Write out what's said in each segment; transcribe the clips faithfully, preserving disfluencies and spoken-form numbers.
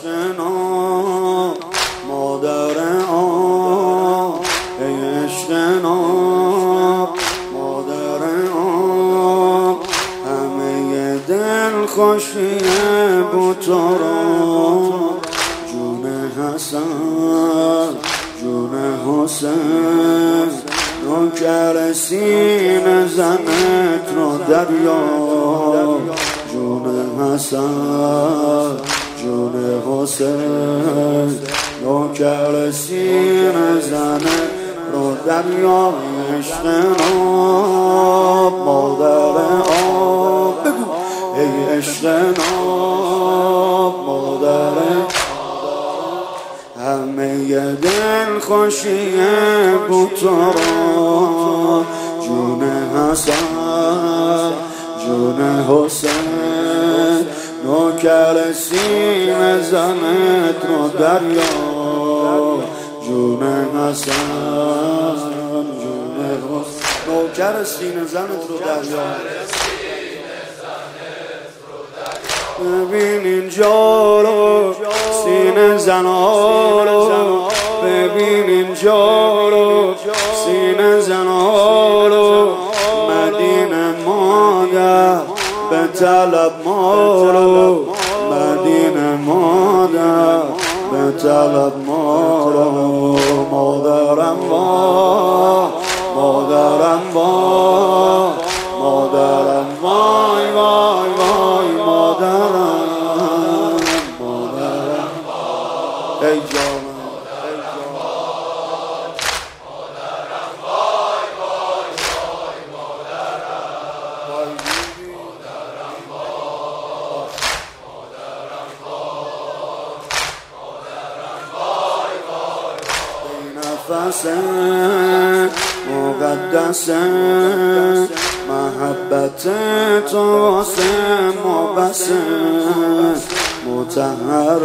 عشقنا مادر آن، ای عشقنا مادر آن، همه دل خوشیه بود تو را. جون حسن جون حسین، نوکر سینه زنت رو دریا. جون حسن جون حسین، نوکر سینه زنت رو دریا. عشقنا مادر آن، بگو ای عشقنا مادر، همه دل خوشیه بود تو را. جون حسن جون حسین، نوکر سینه زنت رو دریا. جون حسن جون حسین، نوکر سینه زنت رو دریا. ببین اینجا رو سینه زنا رو، ببین اینجا رو سینه زنا رو. مدینه مادر به طلب ما رو، مدینه مادر به طلب ما رو. مادرم با مادرم با مادرم، وای وای وای مادرم مادرم، ای جانم مادرم، وای وای وای مادرم، وای بیبی مادرم، مادرم وای وای وای. نفس مقدس محبت تو واسه ما بسه، مطهر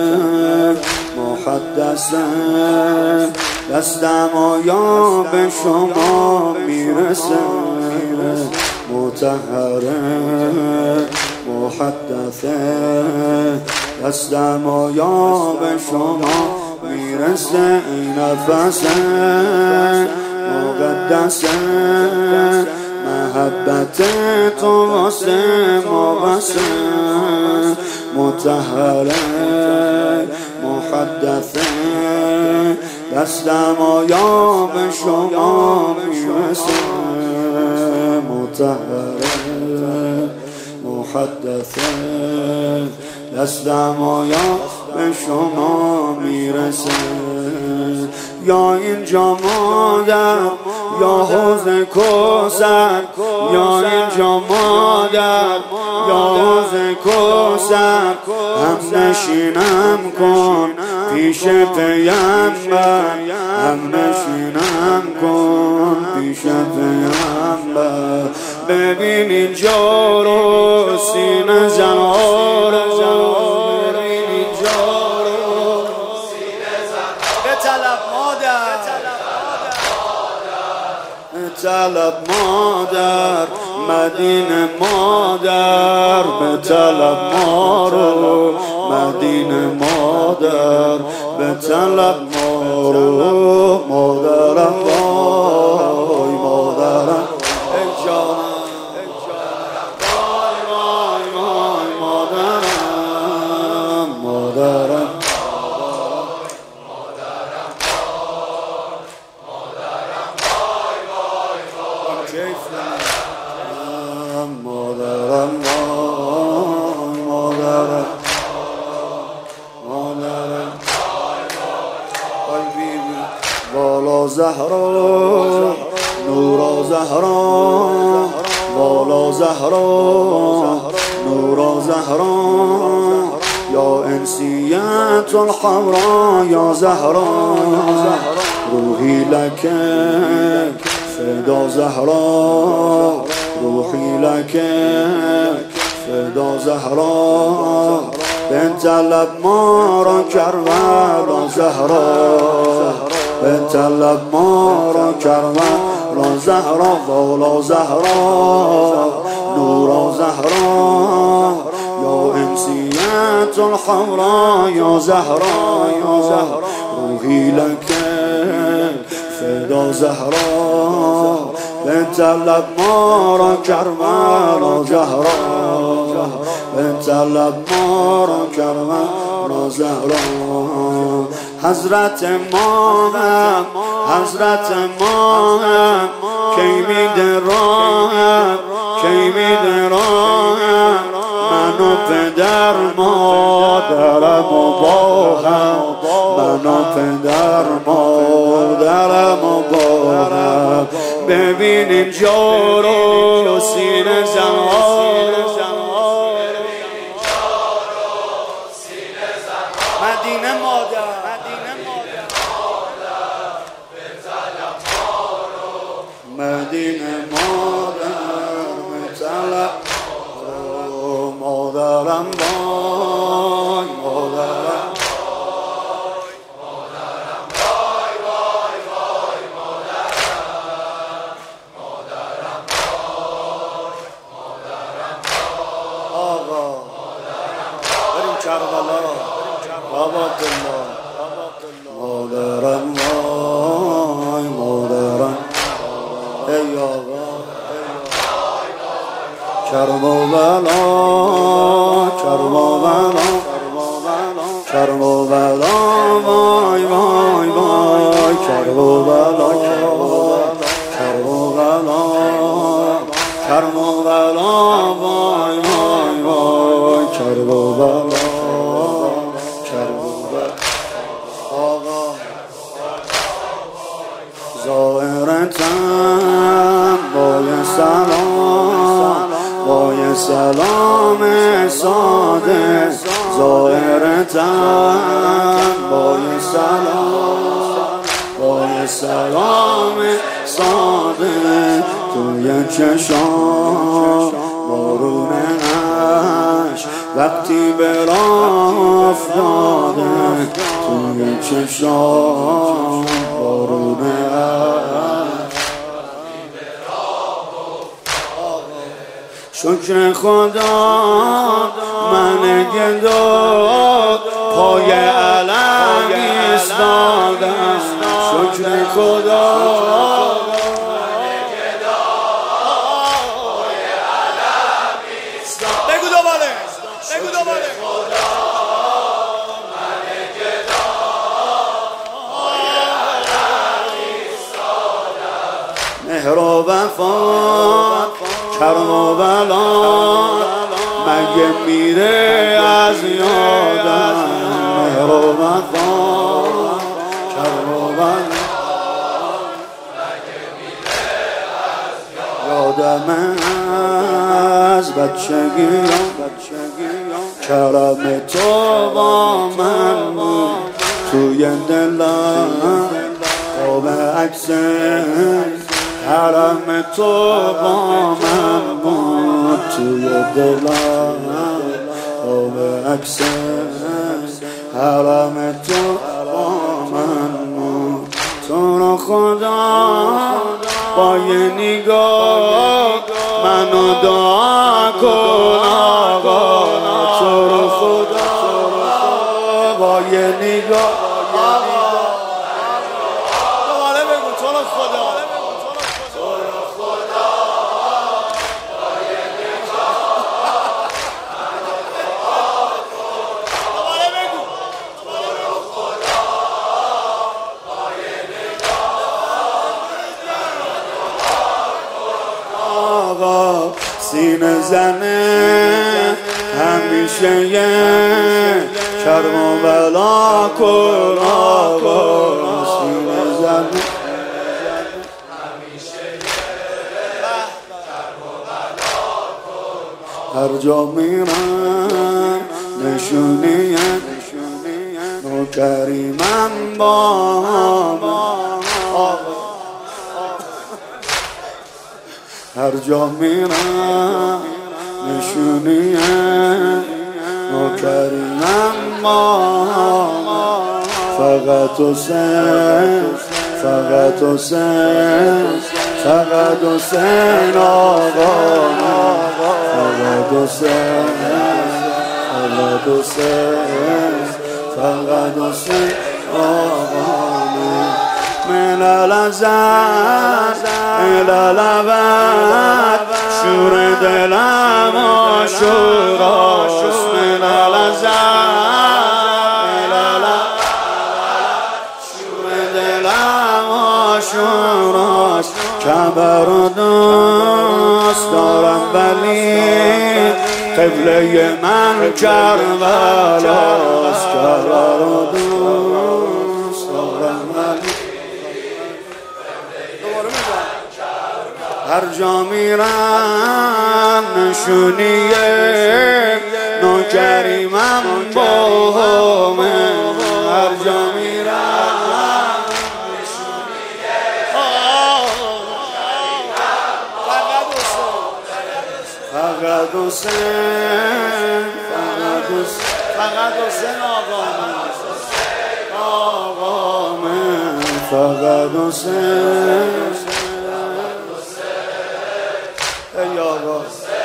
محدث دستم آیا به شما میرسه. مطهر محدث دستم آیا به شما میرسه. این نفس مقدس محبت تو واسه ما بسه، مطهر محدث دستم آیا به شما میرسه. مطهر محدث دستم آیا به شما میرسه. یا اینجا مادر یا حوض کوثر، یا اینجا مادر یا حوض کوثر. هم نشینم کن پیش پیامبر، هم نشینم کن پیش پیامبر. ببین اینجا رو سینه زنا رو، ببین اینجا رو سینه زنا به طلب مادر، طلب مادر مدینه مادر، به طلب ما رو مدینه مادر، به طلب ما رو. مادرم وای مادرم، ای جانم وای وای وای مادرم مادرم مادرم وای مادرم مادرم، وای بیبی والا زهرا نورا زهرا، والا زهرا نورا زهرا. یا انسیت الحمرا یا زهرا، روحی لک فدا زهرا، روحی لک فدا زهرا. بطلب ما را کربلا زهرا، بطلب ما را کربلا زهرا. والا زهرا نورا زهرا، یا شمسية الحمراء يا زهراء يا زهراء روحي لك فدا زهراء بنت الأبمار كرمال زهراء بنت الأبمار كرمال زهراء حضرت ما هم حضرت ما هم کی میده راهم کی میده راهم من و پدر مادرم و با هم من و پدر مادرم و با هم ببین اینجا رو سینه زنها مدینه مادر مدینه مادر مطلع مادرم بای مادرم بای بای بای مادرم مادرم بای مادرم آقا بریم کربلا بابا عبدالله مادرم وای مادرم ای آقا کربلا کربلا کربلا وای وای وای کربلا کربلا کربلا وای وای وای کربلا کربلا آقا ظاهرتم بای سلام بای سلام ساده ظاهرتم بای سلام بای سلام ساده توی چشام بارون عشق وقتی برا افتاده توی چشام بارون عشق شکر خدا من گدا پای علم ایستادم شکر خدا من گدا پای علم ایستادم بگو دوباره بگو دوباره خدا من گدا پای علم ایستادم مهر و وفا کربلا مگه میره از یادم مهر و وفا کربلا مگه میره از یادم از بچگیام کرم تو با من بود توی دلم خواب عکس حرم تو با من بود توی دلم خواب عکس حرم تو با من بود تو رو خدا با یه نگاه منو دعا کن آقا تو رو خدا با یه نگاه دوباره بگو تو رو خدا سینه زنه همیشه یه کربلا کن آقا سینه زنه همیشه یه کربلا کن هر جا میرم نشونیه نوکریمم با هر جا میرم نشونیه نوکریم ما فقط حسین فقط حسین فقط حسین آقا فقط حسین حسین فقط حسین آقامه من الازل من الابد شور دلم آشوراست من الازل من الابد شور دلم آشوراست کعبه رو دوست دارم ولی قبله من کربلاست کعبه رو دوست دارم ولی هر جا میرم نشونیه نوکریمم باهمه هر جا میرم نشونیه فقط حسین فقط حسین فقط حسین آقامه فقط حسین ای آقا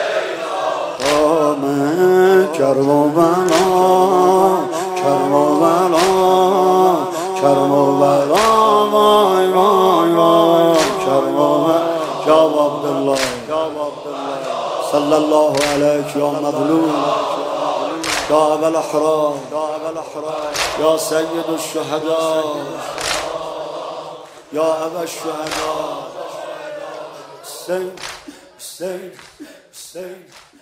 آمه کرم و بلا کرم و بلا کرم و بلا وای وای وای کرم و بلا یا عبدالله صلی الله علیک یا مظلوم یا ابا الاحرار یا سید الشهداء یا ابا الشهداء Stay, stay, stay.